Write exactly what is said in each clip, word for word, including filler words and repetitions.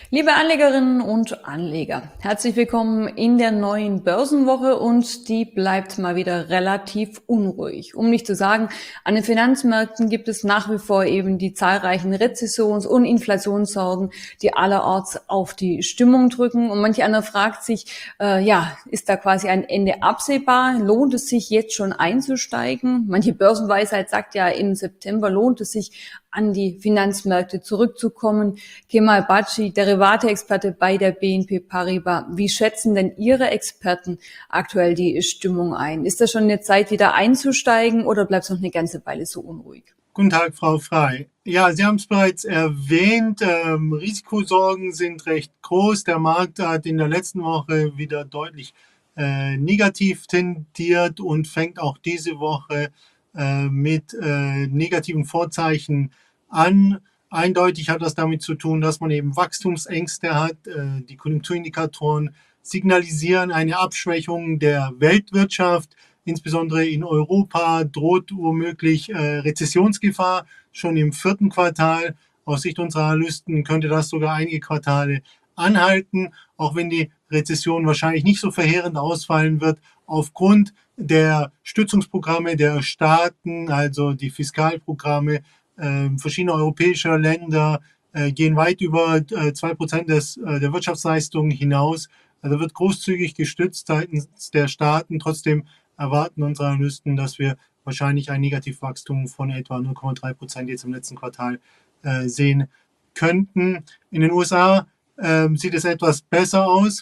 Liebe Anlegerinnen und Anleger, herzlich willkommen in der neuen Börsenwoche und die bleibt mal wieder relativ unruhig. Um nicht zu sagen, an den Finanzmärkten gibt es nach wie vor eben die zahlreichen Rezessions- und Inflationssorgen, die allerorts auf die Stimmung drücken. Und manch einer fragt sich, äh, ja, ist da quasi ein Ende absehbar? Lohnt es sich jetzt schon einzusteigen? Manche Börsenweisheit sagt ja, im September lohnt es sich, an die Finanzmärkte zurückzukommen. Kemal Baci, Derivate-Experte bei der B N P Paribas. Wie schätzen denn Ihre Experten aktuell die Stimmung ein? Ist das schon eine Zeit, wieder einzusteigen oder bleibt es noch eine ganze Weile so unruhig? Guten Tag, Frau Frey. Ja, Sie haben es bereits erwähnt, ähm, Risikosorgen sind recht groß. Der Markt hat in der letzten Woche wieder deutlich äh, negativ tendiert und fängt auch diese Woche äh, mit äh, negativen Vorzeichen an. Eindeutig hat das damit zu tun, dass man eben Wachstumsängste hat. Äh, die Konjunkturindikatoren signalisieren eine Abschwächung der Weltwirtschaft. Insbesondere in Europa droht womöglich äh, Rezessionsgefahr schon im vierten Quartal. Aus Sicht unserer Analysten könnte das sogar einige Quartale anhalten, auch wenn die Rezession wahrscheinlich nicht so verheerend ausfallen wird, aufgrund der Stützungsprogramme der Staaten, also die Fiskalprogramme äh, verschiedener europäischer Länder, äh, gehen weit über äh, zwei Prozent des, äh, der Wirtschaftsleistung hinaus. Also wird großzügig gestützt seitens der Staaten. Trotzdem erwarten unsere Analysten, dass wir wahrscheinlich ein Negativwachstum von etwa null Komma drei Prozent jetzt im letzten Quartal äh, sehen könnten. In den U S A äh, sieht es etwas besser aus.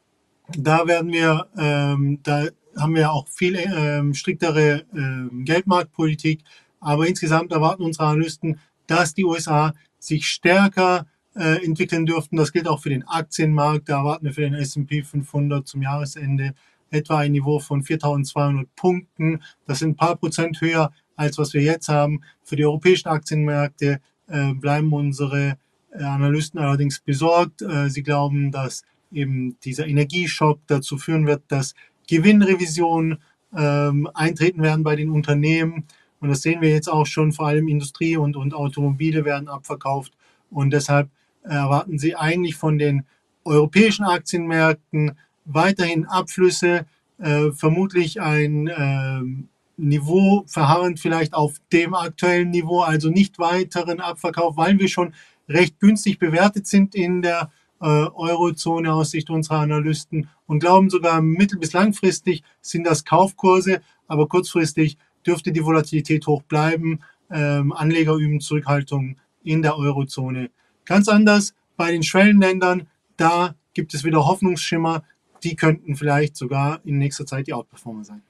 Da werden wir, ähm, da haben wir auch viel ähm, striktere ähm, Geldmarktpolitik, aber insgesamt erwarten unsere Analysten, dass die U S A sich stärker äh, entwickeln dürften. Das gilt auch für den Aktienmarkt. Da erwarten wir für den S und P fünfhundert zum Jahresende etwa ein Niveau von viertausendzweihundert Punkten. Das sind ein paar Prozent höher, als was wir jetzt haben. Für die europäischen Aktienmärkte äh, bleiben unsere äh, Analysten allerdings besorgt. Äh, sie glauben, dass eben dieser Energieschock dazu führen wird, dass Gewinnrevisionen ähm, eintreten werden bei den Unternehmen. Und das sehen wir jetzt auch schon, vor allem Industrie und, und Automobile werden abverkauft. Und deshalb erwarten sie eigentlich von den europäischen Aktienmärkten weiterhin Abflüsse, äh, vermutlich ein äh, Niveau verharrend vielleicht auf dem aktuellen Niveau, also nicht weiteren Abverkauf, weil wir schon recht günstig bewertet sind in der äh, Eurozone aus Sicht unserer Analysten und glauben sogar mittel- bis langfristig sind das Kaufkurse, aber kurzfristig dürfte die Volatilität hoch bleiben. Ähm, Anleger üben Zurückhaltung in der Eurozone. Ganz anders bei den Schwellenländern, da gibt es wieder Hoffnungsschimmer. Die könnten vielleicht sogar in nächster Zeit die Outperformer sein.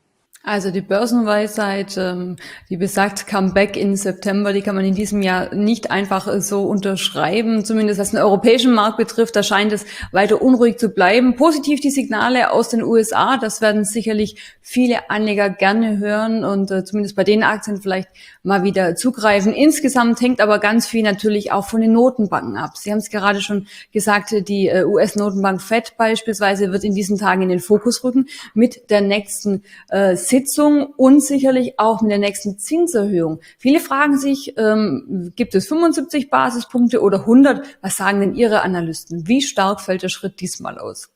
Also die Börsenweisheit, ähm, die besagt Comeback in September, die kann man in diesem Jahr nicht einfach so unterschreiben. Zumindest was den europäischen Markt betrifft, da scheint es weiter unruhig zu bleiben. Positiv die Signale aus den U S A, das werden sicherlich viele Anleger gerne hören und äh, zumindest bei den Aktien vielleicht mal wieder zugreifen. Insgesamt hängt aber ganz viel natürlich auch von den Notenbanken ab. Sie haben es gerade schon gesagt, die äh, U S-Notenbank Fed beispielsweise wird in diesen Tagen in den Fokus rücken mit der nächsten äh, Sitzung und sicherlich auch mit der nächsten Zinserhöhung. Viele fragen sich, ähm, gibt es fünfundsiebzig Basispunkte oder hundert? Was sagen denn Ihre Analysten? Wie stark fällt der Schritt diesmal aus?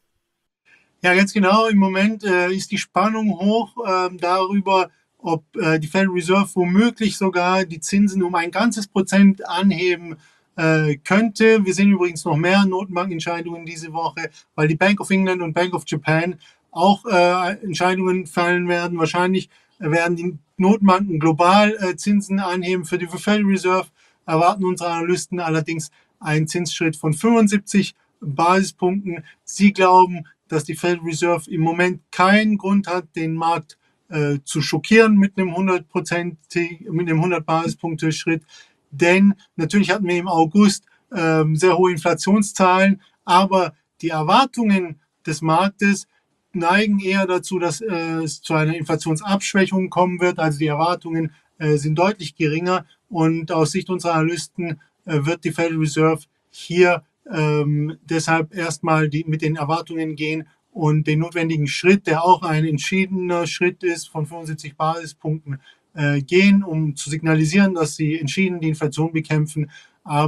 Ja, ganz genau. Im Moment äh, ist die Spannung hoch äh, darüber, ob äh, die Federal Reserve womöglich sogar die Zinsen um ein ganzes Prozent anheben äh, könnte. Wir sehen übrigens noch mehr Notenbankentscheidungen diese Woche, weil die Bank of England und Bank of Japan auch äh, Entscheidungen fallen werden. Wahrscheinlich werden die Notenbanken global äh, Zinsen anheben. Für die Federal Reserve erwarten unsere Analysten allerdings einen Zinsschritt von fünfundsiebzig Basispunkten. Sie glauben, dass die Federal Reserve im Moment keinen Grund hat, den Markt äh, zu schockieren mit einem hundert Prozent, mit einem hundert Basispunkte Schritt. Denn natürlich hatten wir im August äh, sehr hohe Inflationszahlen, aber die Erwartungen des Marktes neigen eher dazu, dass äh, es zu einer Inflationsabschwächung kommen wird. Also die Erwartungen äh, sind deutlich geringer und aus Sicht unserer Analysten äh, wird die Federal Reserve hier ähm, deshalb erstmal die, mit den Erwartungen gehen und den notwendigen Schritt, der auch ein entschiedener Schritt ist, von fünfundsiebzig Basispunkten äh, gehen, um zu signalisieren, dass sie entschieden die Inflation bekämpfen. Aber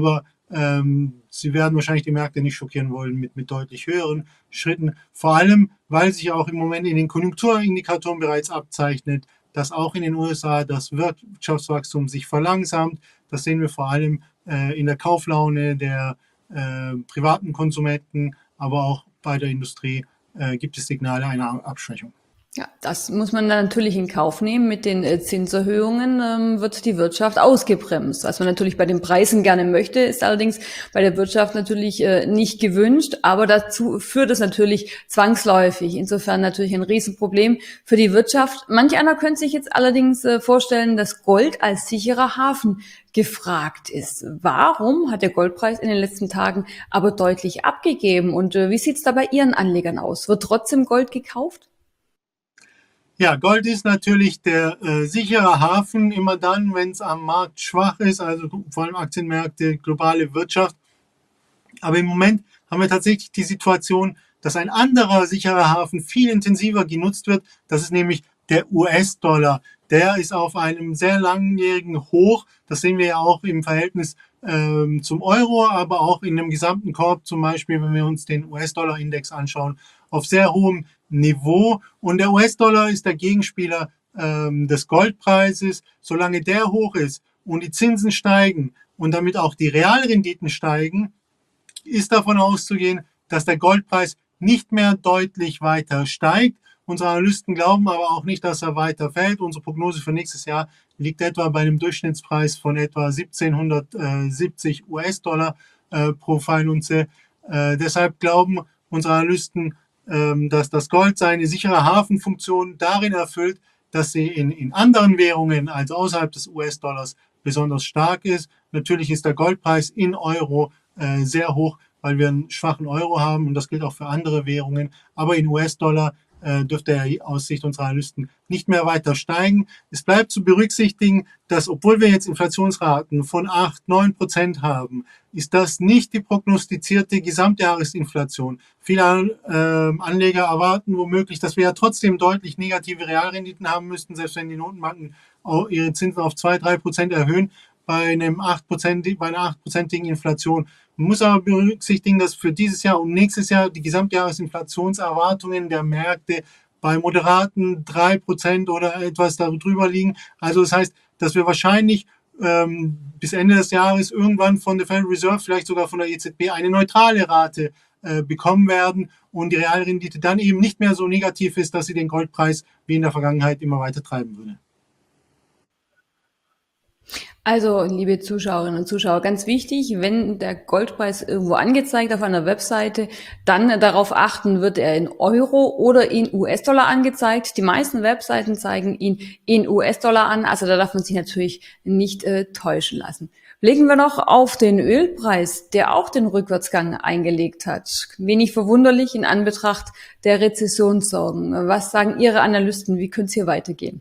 Ähm, sie werden wahrscheinlich die Märkte nicht schockieren wollen mit, mit deutlich höheren Schritten. Vor allem, weil sich auch im Moment in den Konjunkturindikatoren bereits abzeichnet, dass auch in den U S A das Wirtschaftswachstum sich verlangsamt. Das sehen wir vor allem äh, in der Kauflaune der äh, privaten Konsumenten, aber auch bei der Industrie äh, gibt es Signale einer Abschwächung. Ja, das muss man dann natürlich in Kauf nehmen. Mit den äh, Zinserhöhungen ähm, wird die Wirtschaft ausgebremst. Was man natürlich bei den Preisen gerne möchte, ist allerdings bei der Wirtschaft natürlich äh, nicht gewünscht. Aber dazu führt es natürlich zwangsläufig. Insofern natürlich ein Riesenproblem für die Wirtschaft. Manch einer könnte sich jetzt allerdings äh, vorstellen, dass Gold als sicherer Hafen gefragt ist. Warum hat der Goldpreis in den letzten Tagen aber deutlich abgegeben? Und äh, wie sieht es da bei Ihren Anlegern aus? Wird trotzdem Gold gekauft? Ja, Gold ist natürlich der äh, sichere Hafen immer dann, wenn es am Markt schwach ist, also vor allem Aktienmärkte, globale Wirtschaft. Aber im Moment haben wir tatsächlich die Situation, dass ein anderer sicherer Hafen viel intensiver genutzt wird. Das ist nämlich der U S-Dollar. Der ist auf einem sehr langjährigen Hoch. Das sehen wir ja auch im Verhältnis ähm, zum Euro, aber auch in dem gesamten Korb, zum Beispiel, wenn wir uns den U S-Dollar-Index anschauen, auf sehr hohem Niveau. Und der U S-Dollar ist der Gegenspieler ähm, des Goldpreises. Solange der hoch ist und die Zinsen steigen und damit auch die Realrenditen steigen, ist davon auszugehen, dass der Goldpreis nicht mehr deutlich weiter steigt. Unsere Analysten glauben aber auch nicht, dass er weiter fällt. Unsere Prognose für nächstes Jahr liegt etwa bei einem Durchschnittspreis von etwa siebzehnhundertsiebzig U S-Dollar äh, pro Feinunze. Äh, deshalb glauben unsere Analysten, äh, dass das Gold seine sichere Hafenfunktion darin erfüllt, dass sie in, in anderen Währungen als außerhalb des U S-Dollars besonders stark ist. Natürlich ist der Goldpreis in Euro äh, sehr hoch, weil wir einen schwachen Euro haben und das gilt auch für andere Währungen. Aber in U S-Dollar äh, dürfte er aus Sicht unserer Analysten nicht mehr weiter steigen. Es bleibt zu berücksichtigen, dass obwohl wir jetzt Inflationsraten von acht, neun Prozent haben, ist das nicht die prognostizierte Gesamtjahresinflation. Viele äh, Anleger erwarten womöglich, dass wir ja trotzdem deutlich negative Realrenditen haben müssten, selbst wenn die Notenbanken auch ihre Zinsen auf zwei, drei Prozent erhöhen. Bei, einem acht Prozent, bei einer acht-prozentigen Inflation. Man muss aber berücksichtigen, dass für dieses Jahr und nächstes Jahr die Gesamtjahresinflationserwartungen der Märkte bei moderaten drei Prozent oder etwas darüber liegen. Also das heißt, dass wir wahrscheinlich ähm, bis Ende des Jahres irgendwann von der Federal Reserve, vielleicht sogar von der E Z B, eine neutrale Rate äh, bekommen werden und die Realrendite dann eben nicht mehr so negativ ist, dass sie den Goldpreis wie in der Vergangenheit immer weiter treiben würde. Also, liebe Zuschauerinnen und Zuschauer, ganz wichtig, wenn der Goldpreis irgendwo angezeigt auf einer Webseite, dann darauf achten, wird er in Euro oder in U S-Dollar angezeigt. Die meisten Webseiten zeigen ihn in U S-Dollar an, also da darf man sich natürlich nicht äh, täuschen lassen. Blicken wir noch auf den Ölpreis, der auch den Rückwärtsgang eingelegt hat. Wenig verwunderlich in Anbetracht der Rezessionssorgen. Was sagen Ihre Analysten, wie könnte es hier weitergehen?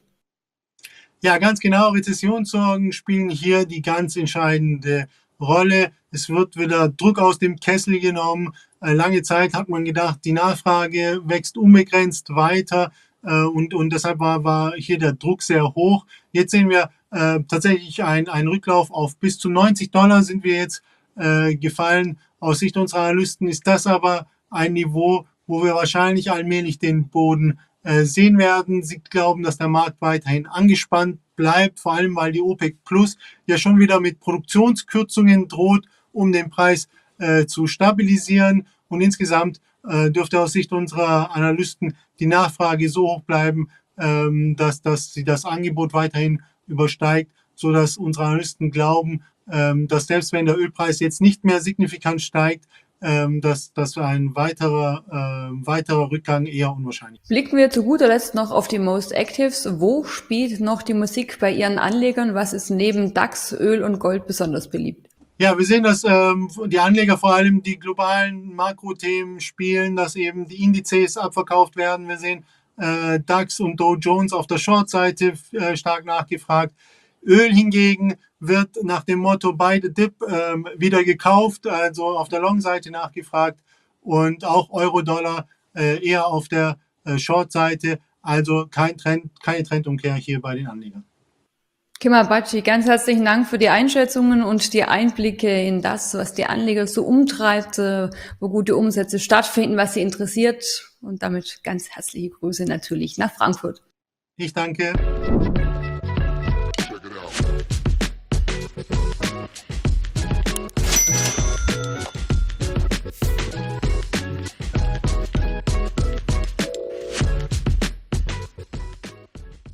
Ja, ganz genau. Rezessionssorgen spielen hier die ganz entscheidende Rolle. Es wird wieder Druck aus dem Kessel genommen. Lange Zeit hat man gedacht, die Nachfrage wächst unbegrenzt weiter und, und deshalb war, war hier der Druck sehr hoch. Jetzt sehen wir äh, tatsächlich einen, einen Rücklauf auf bis zu neunzig Dollar sind wir jetzt äh, gefallen. Aus Sicht unserer Analysten ist das aber ein Niveau, wo wir wahrscheinlich allmählich den Boden sehen werden. Sie glauben, dass der Markt weiterhin angespannt bleibt, vor allem weil die OPEC Plus ja schon wieder mit Produktionskürzungen droht, um den Preis äh, zu stabilisieren. Und insgesamt äh, dürfte aus Sicht unserer Analysten die Nachfrage so hoch bleiben, ähm, dass, dass sie das Angebot weiterhin übersteigt, sodass unsere Analysten glauben, ähm, dass selbst wenn der Ölpreis jetzt nicht mehr signifikant steigt, dass, dass ein weiterer, äh, weiterer Rückgang eher unwahrscheinlich ist. Blicken wir zu guter Letzt noch auf die Most Actives. Wo spielt noch die Musik bei Ihren Anlegern? Was ist neben DAX, Öl und Gold besonders beliebt? Ja, wir sehen, dass ähm, die Anleger vor allem die globalen Makrothemen spielen, dass eben die Indizes abverkauft werden. Wir sehen äh, DAX und Dow Jones auf der Short-Seite äh, stark nachgefragt. Öl hingegen wird nach dem Motto Buy the Dip ähm, wieder gekauft, also auf der Long-Seite nachgefragt und auch Euro-Dollar äh, eher auf der äh, Short-Seite, also kein Trend, keine Trendumkehr hier bei den Anlegern. Kemal Bacci, ganz herzlichen Dank für die Einschätzungen und die Einblicke in das, was die Anleger so umtreibt, wo gute Umsätze stattfinden, was sie interessiert. Und damit ganz herzliche Grüße natürlich nach Frankfurt. Ich danke.